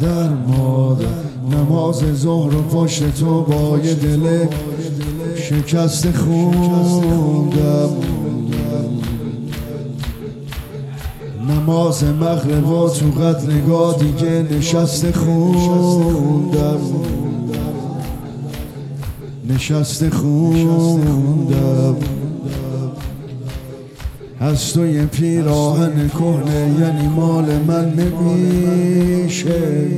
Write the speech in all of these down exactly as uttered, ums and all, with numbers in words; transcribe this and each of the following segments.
مادر مادر نماز ظهر و پشت تو با یه دل شکست خوندم، نماز مغرب و تو قتلگاه دیگه نشست خوندم، نشست خوندم. از تو یه پیراهن کهنه یعنی مال من نمیشه،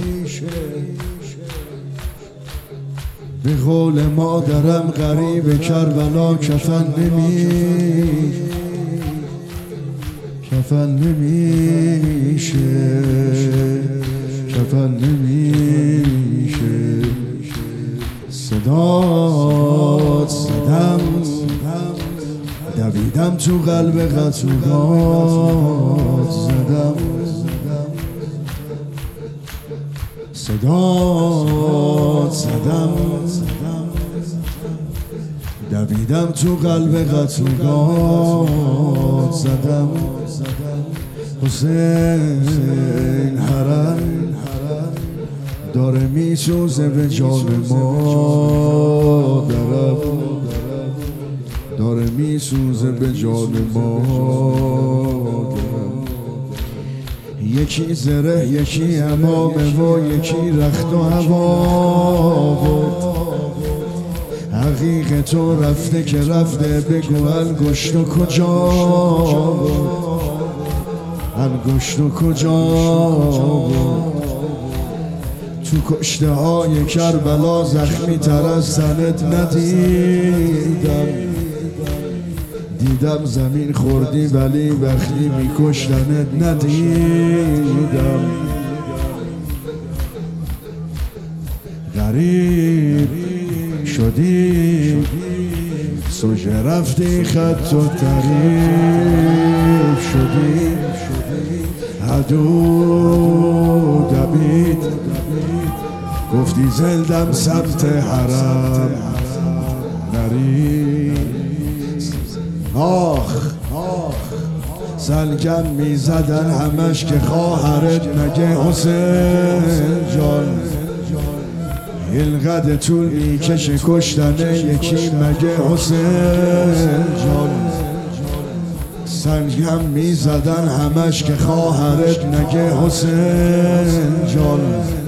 به قول مادرم غریب کربلا کفن نمیشه، کفن نمیشه، کفن نمیشه. صدات زدم دویدم تو قلب قطورات زدم، صدات زدم دویدم تو قلب قطورات زدم. حسین حرم داره میسوزه به جان مادرم، داره میسوزه به جان مادرم. یکی زره یکی امامه و یکی رخت و هوا بود، حقیق تو رفته که رفته، بگو انگشت و کجا بود، انگشت و کجا بود. تو کشته های کربلا زخمی تر از تنت ندیدم، دیدم زمین خوردی ولی وقتی میکشتنت ندیدم. غریب شدی سوژه رفتی خط و طریف شدی، عدو دبید گفتی زلدم سمت حرم نری. آخ سلگم میزدن همش که خواهرت نگه حسین جان، اینقدر طول میکشه کشتنه یکی مگه حسین جان. سنگم میزدن همش که خواهرت نگه حسین جان،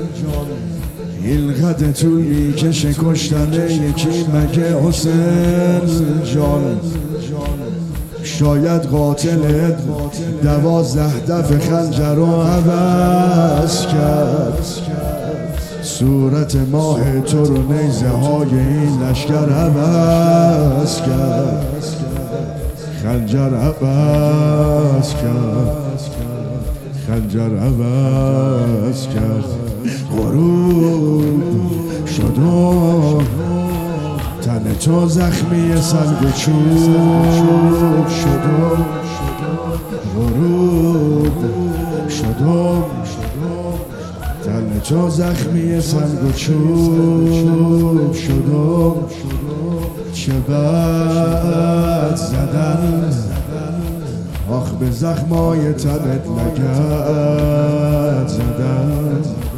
اینقدر طول میکشه کشتنه یکی مگه حسین جان. شاید قاتلت دوازده دفعه خنجر رو عوض کرد، صورت ماه تو رو نیزه های این لشکر عوض کرد، خنجر عوض کرد، خنجر عوض کرد. غروب شد و تن تو زخمی سنگ و چوب شد، غروب شد و تن تو زخمی سنگ و چوب شد. چه بد زدن آخ به زخمای تنت لگد زدن.